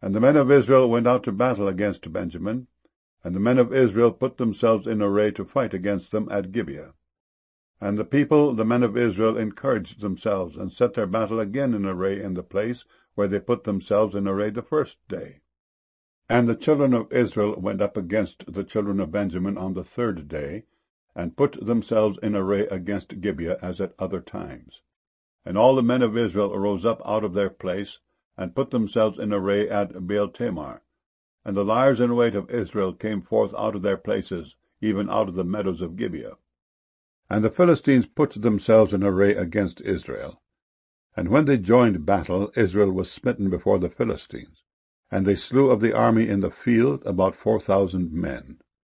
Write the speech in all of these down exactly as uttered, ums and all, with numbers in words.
And the men of Israel went out to battle against Benjamin, and the men of Israel put themselves in array to fight against them at Gibeah. And the people, the men of Israel, encouraged themselves, and set their battle again in array in the place where they put themselves in array the first day. And the children of Israel went up against the children of Benjamin on the third day, and put themselves in array against Gibeah as at other times. And all the men of Israel arose up out of their place, and put themselves in array at Baal-Tamar. And the liers in wait of Israel came forth out of their places, even out of the meadows of Gibeah. And the Philistines put themselves in array against Israel. And when they joined battle, Israel was smitten before the Philistines, and they slew of the army in the field about four thousand men.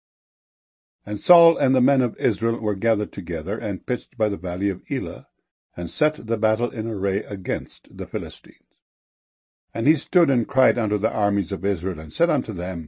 And Saul and the men of Israel were gathered together, and pitched by the valley of Elah, and set the battle in array against the Philistines. And he stood and cried unto the armies of Israel, and said unto them,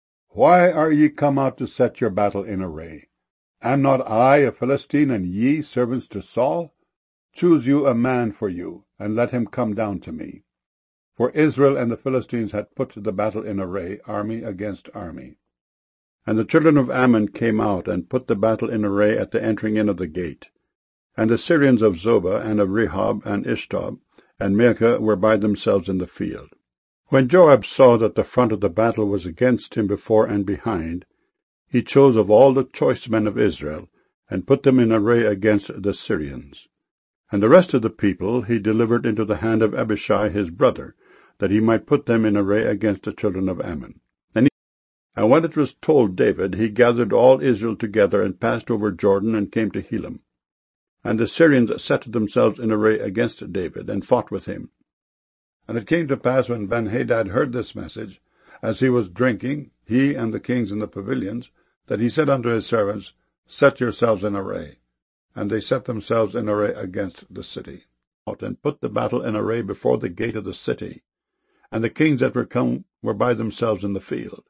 Why are ye come out to set your battle in array? Am not I a Philistine, and ye servants to Saul? Choose you a man for you, and let him come down to me. For Israel and the Philistines had put the battle in array, army against army. And the children of Ammon came out, and put the battle in array at the entering in of the gate. And the Syrians of Zobah, and of Rehob, and Ishtob, and Maacah were by themselves in the field. When Joab saw that the front of the battle was against him before and behind, he chose of all the choice men of Israel, and put them in array against the Syrians. And the rest of the people he delivered into the hand of Abishai his brother, that he might put them in array against the children of Ammon. And, he, and when it was told David, he gathered all Israel together, and passed over Jordan, and came to Helam. And the Syrians set themselves in array against David, and fought with him. And it came to pass, when Ben-Hadad heard this message, as he was drinking, he and the kings in the pavilions, that he said unto his servants, Set yourselves in array. And they set themselves in array against the city, and put the battle in array before the gate of the city. And the kings that were come were by themselves in the field.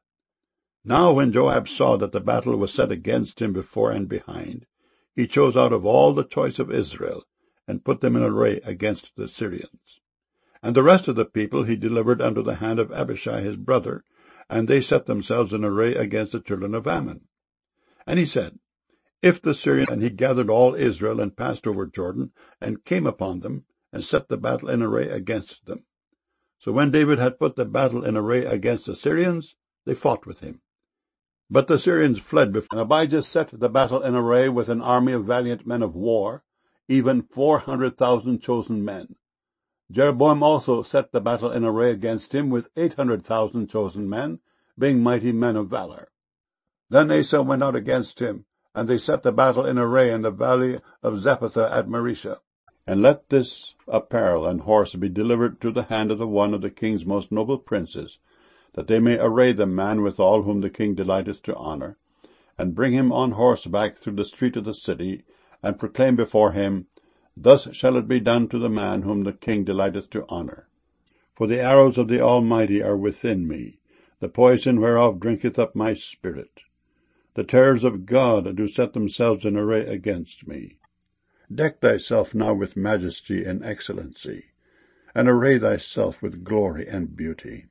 Now when Joab saw that the battle was set against him before and behind, he chose out of all the choice of Israel, and put them in array against the Syrians. And the rest of the people he delivered unto the hand of Abishai his brother, and they set themselves in array against the children of Ammon. And he said, If the Syrians... And he gathered all Israel, and passed over Jordan, and came upon them, and set the battle in array against them. So when David had put the battle in array against the Syrians, they fought with him. But the Syrians fled before, and Abijah set the battle in array with an army of valiant men of war, even four hundred thousand chosen men. Jeroboam also set the battle in array against him with eight hundred thousand chosen men, being mighty men of valor. Then Asa went out against him, and they set the battle in array in the valley of Zephathah at Marisha. And let this apparel and horse be delivered to the hand of the one of the king's most noble princes, that they may array the man withal whom the king delighteth to honour, and bring him on horseback through the street of the city, and proclaim before him, Thus shall it be done to the man whom the king delighteth to honour. For the arrows of the Almighty are within me, the poison whereof drinketh up my spirit. The terrors of God do set themselves in array against me. Deck thyself now with majesty and excellency, and array thyself with glory and beauty.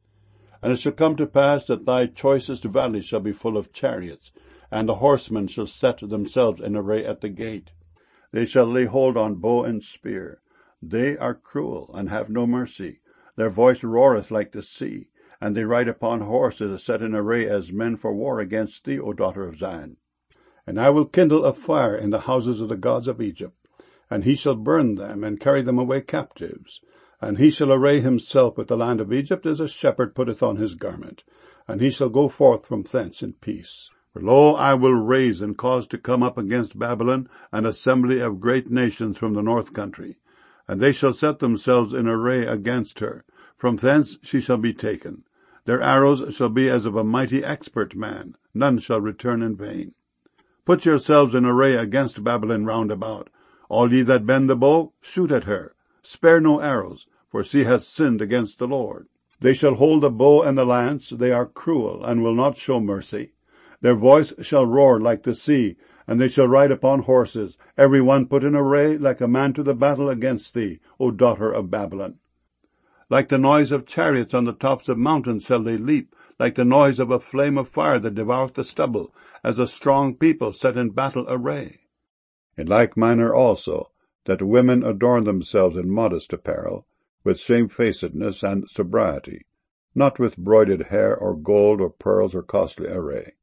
And it shall come to pass that thy choicest valleys shall be full of chariots, and the horsemen shall set themselves in array at the gate. They shall lay hold on bow and spear. They are cruel, and have no mercy. Their voice roareth like the sea, and they ride upon horses set in array as men for war against thee, O daughter of Zion. And I will kindle a fire in the houses of the gods of Egypt, and he shall burn them, and carry them away captives. And he shall array himself with the land of Egypt as a shepherd putteth on his garment, and he shall go forth from thence in peace. For lo, I will raise and cause to come up against Babylon an assembly of great nations from the north country, and they shall set themselves in array against her. From thence she shall be taken. Their arrows shall be as of a mighty expert man. None shall return in vain. Put yourselves in array against Babylon round about. All ye that bend the bow, shoot at her. Spare no arrows, for she hath sinned against the Lord. They shall hold the bow and the lance. They are cruel, and will not show mercy. Their voice shall roar like the sea, and they shall ride upon horses, every one put in array like a man to the battle against thee, O daughter of Babylon. Like the noise of chariots on the tops of mountains shall they leap, like the noise of a flame of fire that devoureth the stubble, as a strong people set in battle array. In like manner also, that women adorn themselves in modest apparel, with shamefacedness and sobriety, not with broidered hair, or gold, or pearls, or costly array,